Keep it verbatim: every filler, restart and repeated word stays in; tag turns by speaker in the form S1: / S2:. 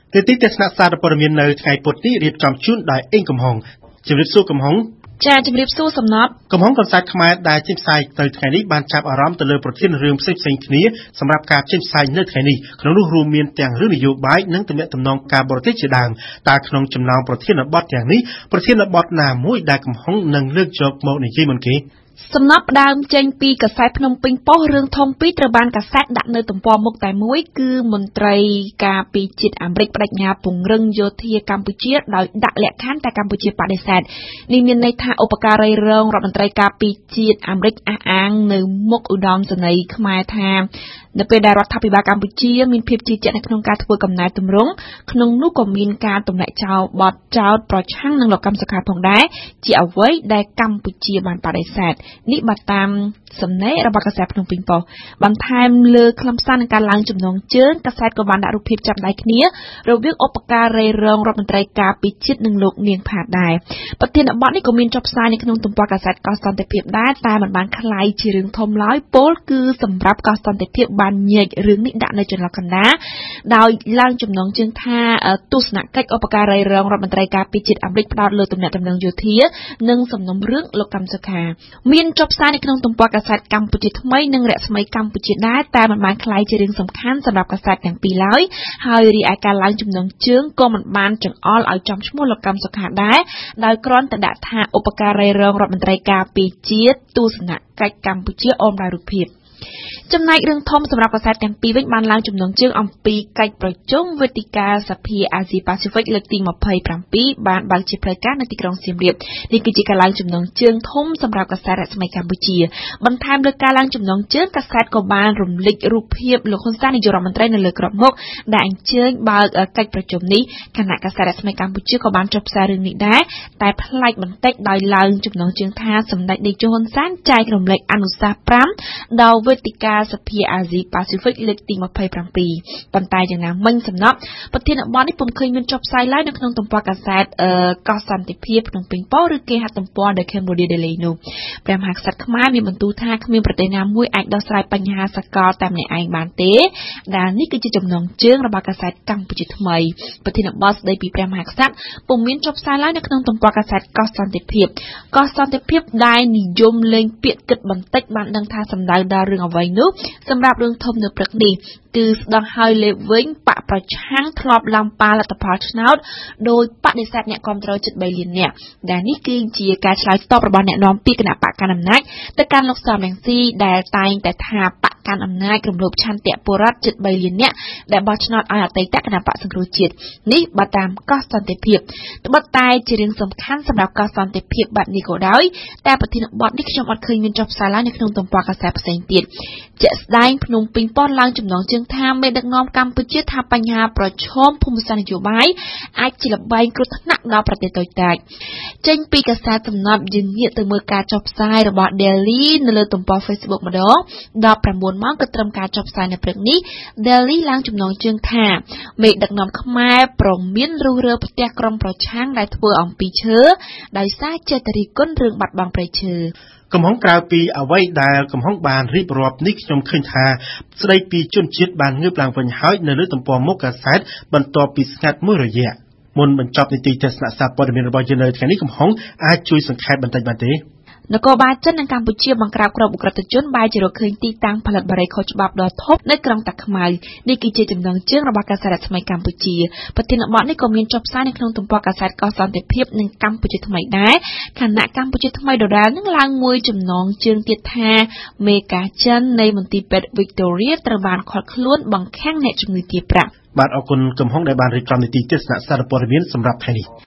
S1: Từ tí tết nát xa bờ miền nơi ngày bột ní riệp trầm chun đại inh cầm hồng, chỉ riệp su cầm hồng.
S2: Cha chỉ riệp su sầm nát.
S1: Cầm hồng còn sát khai đại chim sai từ ngày ní ban chạm ở ram từ lời protein rừng xếp xanh khí, sầm rạp cà chim sai nơi ngày ní, khung lúc rùa miền tiếng rừng nhiều bãi nâng từ miệng tầm nong cà protein chỉ đàng, ta khung chấm nong protein ở bọt tiếng ní, protein ở bọt nà mũi đại cầm hồng nâng lược chọc màu này chi mình kí.
S2: សំណប់ដើមចេញពីកាសែតភ្នំពេញប៉ុស្តិ៍រឿងធំពីរត្រូវបានកាសែតដាក់នៅទំព័រមុខតែមួយគឺមន្ត្រីការពីជាតិអាមេរិកបដិញ្ញាពង្រឹងយោធាកម្ពុជាដោយដាក់លក្ខខណ្ឌតែកម្ពុជាបដិសេធនេះមានន័យថាឧបការីរងរដ្ឋមន្ត្រីការពីជាតិអាមេរិកអះអាងនៅមុខឧត្តមសេនីយ៍ខ្មែរថានៅពេលដែលរដ្ឋាភិបាលកម្ពុជាមានភាពជឿជាក់នៅក្នុងការធ្វើកំណែទម្រង់ក្នុងនោះក៏មានការទម្លាក់ចោលបទចោទប្រឆាំងនឹងលោកកឹមសុខាផងដែរជាអ្វីដែលកម្ពុជាបានបដិសេធនេះបើតាមសំណេររបស់កាសែតភ្នំពេញប៉ុស្តិ៍បន្ថែមលើខ្លឹមសារនៃការឡើងចំណងជើងកាសែតក៏បានដាក់រូបភាពចាប់ដៃគ្នារវាងឧបការីរងរដ្ឋមន្ត្រីការពីជាតិនិងលោកនាងផាតដែរប្រធានបទនេះក៏មានចុះផ្សាយនៅក្នុងទំព័រកាសែតកោះសន្តិភាពដែរតែមិនបានคล้ายជារឿងធំឡើយពោលគឺសម្រាប់កោះសន្តិភាពបានញែករឿងនេះដាក់នៅចន្លោះកណ្ដាលដោយឡើងចំណងជើងថាទស្សនកិច្ចឧបការីរងរដ្ឋមន្ត្រីការពីជាតិអាមេរិកផ្ដោតលើទំនាក់ទំនងយោធានិងសំណុំរឿងលោកកឹមសុខាមានចុះផ្សាយនៅក្នុងទំព័រកាសែតកម្ពុជាថ្មីនិងរស្មីកម្ពុជាដែរតែមិនបានคล้ายជារឿងសំខាន់សម្រាប់កាសែតទាំងពីរឡើយហើយរីឯការឡើងចំណងជើងក៏មិនបានចង្អុលឲ្យចំឈ្មោះលោកកឹមសុខាដែរដោយគ្រាន់តែដាក់ថាឧបការីរងរដ្ឋមន្ត្រីការពីជាតិទស្សនកិច្ចកម្ពុជាអមដោយរូបភាពចំណែករឿងធំសម្រាប់កាសែតទាំងពីរវិញបានឡើងចំណងជើងអំពីកិច្ចប្រជុំវេទិកាសភាអាស៊ីប៉ាស៊ីហ្វិកលើកទីម្ភៃប្រាំពីរបានបើកជាផ្លូវការនៅទីក្រុងសៀមរាបនេះគឺជាការឡើងចំណងជើងធំសម្រាប់កាសែតរស្មីកម្ពុជាបន្ថែមលើការឡើងចំណងជើងកាសែតក៏បានរំលេចរូបភាពលោកហ៊ុនសែននាយករដ្ឋមន្ត្រីនៅលើក្របមុខដែលអញ្ជើញបើកកិច្ចប្រជុំនេះគណៈកាសែតរស្មីកម្ពុជាក៏បានចុះផ្សាយរឿងនេះដែរតែប្លែកបន្តិចដោយឡើងចំណងជើងថាសម្ដេចនាយកហ៊ុនសែនចែករំលែកអនុសាសន៍ប្រាំដល់វេទិកាសភាអាស៊ីប៉ាស៊ីហ្វិកលើកទីម្ភៃប្រាំពីរប៉ុន្តែយ៉ាងណាមិញសំណប់ប្រធានបទនេះពុំឃើញមានចុះផ្សាយឡើយនៅក្នុងទំព័រកាសែតកោះសន្តិភាពភ្នំពេញប៉ុស្តិ៍ឬគេហទំព័រ The Cambodia Daily នោះព្រះមហាក្សត្រខ្មែរមានបន្ទូលថាគ្មានប្រទេសណាមួយអាចដោះស្រាយបញ្ហាសកលតែម្នាក់ឯងបានទេដែលនេះគឺជាចំណងជើងរបស់កាសែតកម្ពុជាថ្មីប្រធានបទស្ដីពីព្រះមហាក្សត្រពុំមានចុះផ្សាយឡើយនៅក្នុងទំព័រកាសែតកោះសន្តិភាពកោះសន្តិភាពដែលនិយមលេងពាក្យគិតបន្តិចបានដឹងថាសម្ដៅដល់រឿងអ្វីនោះសម្រាប់រឿងធំនៅព្រឹកនេះគឺស្ដងហើយលេបវិញបកប្រឆាំងធ្លាប់ឡំប៉ាលទ្ធផលឆ្នោតដោយបដិសេធអ្នកគាំទ្រជិតបីលាននាក់ដែលនេះគឺជាការឆ្លើយតបរបស់អ្នកនាំពាក្យគណៈបកកណ្ដាលអំណាចទៅកាន់លោកសំរងស៊ីដែលតែងតែថាបកកាន់អំណាចរំលោភឆន្ទៈពលរដ្ឋជិតបីលាននាក់ដែលបោះឆ្នោតឲ្យអតីតគណៈបកសង្គ្រោះជាតិនេះបើតាមកោះសន្តិភាពត្បិតតែជារឿងសំខាន់សម្រាប់កោះសន្តិភាពបាត់នេះក៏ដោយតែប្រធានបទនេះខ្ញុំអត់ឃើញមានចុះផ្សាយឡើយនៅក្នុងទំព័រកាសែតផ្សេងទៀតជាក់ស្ដែងភ្នំពេញប៉ុស្តិ៍ឡើងចំណងជើងថាមេដឹកនាំកម្ពុជាថាបញ្ហាប្រឈមភូមិសាស្ត្រនយោបាយអាចជាលបែងគ្រោះថ្នាក់ដល់ប្រទេសតូចតាចចេញពីកាសែតសំណប់យើងងាកទៅមើលការចុះផ្សាយរបស់ Daily នៅលើទំព័រ Facebook ម្ដងដប់ប្រាំបួនម៉ោងក៏ត្រឹមការចុះផ្សាយនៅព្រឹកនេះ Daily ឡើងចំណងជើងថាមេដឹកនាំខ្មែរប្រមានរុះរើផ្ទះក្រុមប្រឆាំងដែលធ្វើអំពីឈើដោយសារចេតរិះគន់រឿងបាត់បង់ព្រៃឈើ
S1: កំហុងក្រៅពីអ្វីដែលកំហុងបានរៀបរាប់នេះខ្ញុំឃើញថាស្ដីពីជនជាតិបានងើបឡើងវិញហើយនៅលើទំព័រមុខកាសែតបន្ទាប់ពីស្ងាត់មួយរយៈមុនបញ្ចប់នីតិទស្សនៈសារព័ត៌មានរបស់យើងនៅថ្ងៃនេះកំហុងអាចជួយសង្ខេបបន្តិចបានទេ
S2: នគរបាលចិននិងកម្ពុជាបង្ក្រាបក្រុមឧក្រិដ្ឋជនបែរជារកឃើញទីតាំងផលិតបារីខុសច្បាប់ដ៏ធំនៅក្រុងតាខ្មៅនេះគឺជាចំណងជើងរបស់កាសែតរស្មីកម្ពុជាប្រធានបទនេះក៏មានចុះផ្សាយនៅក្នុងទំព័រកាសែតកោះសន្តិភាពនិងកម្ពុជាថ្មីដែរខណៈកម្ពុជាថ្មីដដែលនឹងឡើងមួយចំណងជើងទៀតថាមេកាចិននៃមន្ទីរពេទ្យ Victoria ត្រូវបានឃាត់ខ្លួនបង្ខាំងអ្នកជំងឺទារប្រាក់
S1: បាទអរគុណកំហុងដែលបានរៀបចំនីតិទស្សនៈសារព័ត៌មានសម្រាប់ថ្ងៃនេះ